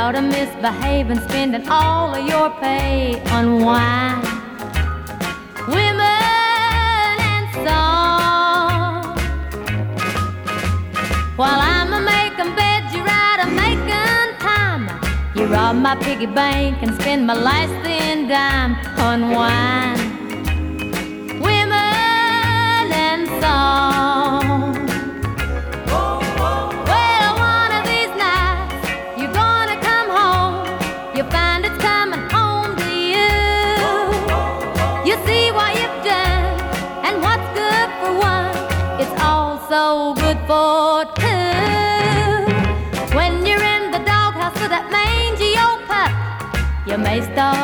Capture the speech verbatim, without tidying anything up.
ought to misbehave and spending all of your pay on wine, women, and song. While I'm a making beds, you're out a making time. You rob my piggy bank and spend my last thin dime on wine, women, and song. Well, one of these nights you're gonna come home. You find it's coming home to you. You see what you've done and what's good for one, it's also good for two. When you're in the doghouse with that mangy old pup, you may start